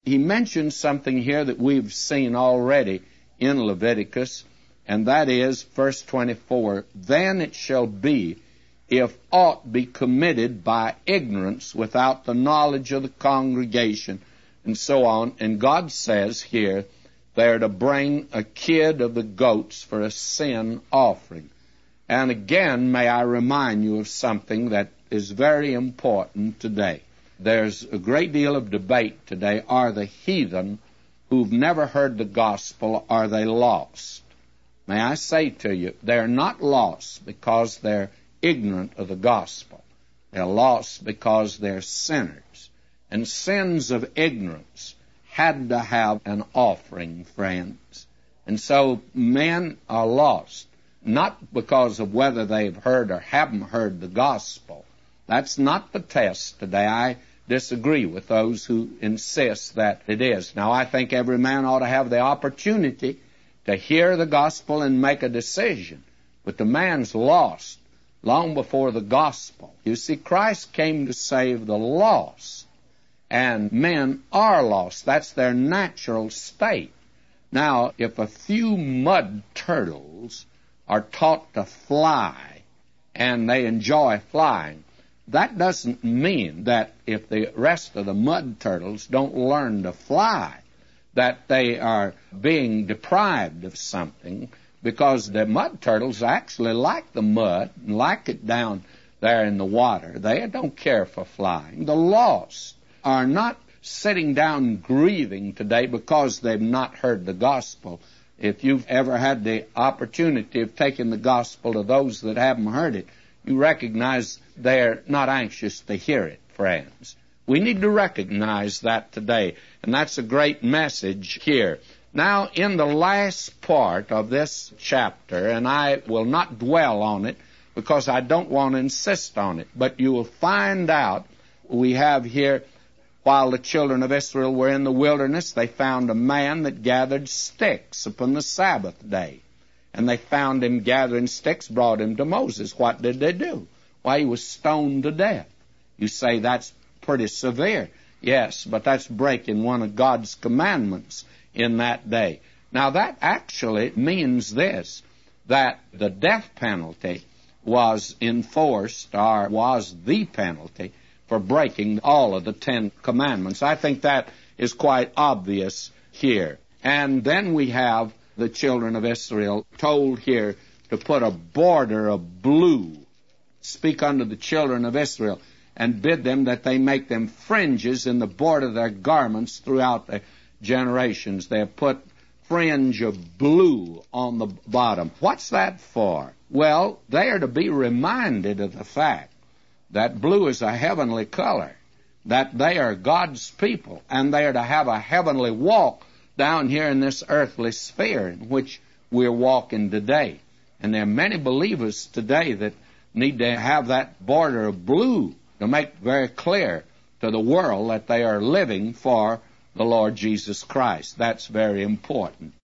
he mentions something here that we've seen already in Leviticus, and that is verse 24, "Then it shall be, if aught be committed by ignorance without the knowledge of the congregation," and so on. And God says here, they're to bring a kid of the goats for a sin offering. And again, may I remind you of something that is very important today. There's a great deal of debate today. Are the heathen who've never heard the gospel, are they lost? May I say to you, they're not lost because they're ignorant of the gospel. They're lost because they're sinners. And sins of ignorance had to have an offering, friends. And so men are lost, not because of whether they've heard or haven't heard the gospel. That's not the test today. I disagree with those who insist that it is. Now, I think every man ought to have the opportunity to hear the gospel and make a decision. But the man's lost long before the gospel. You see, Christ came to save the lost, and men are lost. That's their natural state. Now, if a few mud turtles are taught to fly, and they enjoy flying, that doesn't mean that if the rest of the mud turtles don't learn to fly, that they are being deprived of something, because the mud turtles actually like the mud and like it down there in the water. They don't care for flying. The lost are not sitting down grieving today because they've not heard the gospel. If you've ever had the opportunity of taking the gospel to those that haven't heard it, you recognize they're not anxious to hear it, friends. We need to recognize that today, and that's a great message here. Now, in the last part of this chapter, and I will not dwell on it because I don't want to insist on it, but you will find out we have here, while the children of Israel were in the wilderness, they found a man that gathered sticks upon the Sabbath day. And they found him gathering sticks, brought him to Moses. What did they do? Why, he was stoned to death. You say that's pretty severe. Yes, but that's breaking one of God's commandments in that day. Now, that actually means this, that the death penalty was enforced, or was the penalty, for breaking all of the 10 commandments. I think that is quite obvious here. And then we have the children of Israel told here to put a border of blue. Speak unto the children of Israel, and bid them that they make them fringes in the border of their garments throughout the generations. They have put fringe of blue on the bottom. What's that for? Well, they are to be reminded of the fact that blue is a heavenly color, that they are God's people, and they are to have a heavenly walk down here in this earthly sphere in which we're walking today. And there are many believers today that need to have that border of blue to make very clear to the world that they are living for the Lord Jesus Christ. That's very important.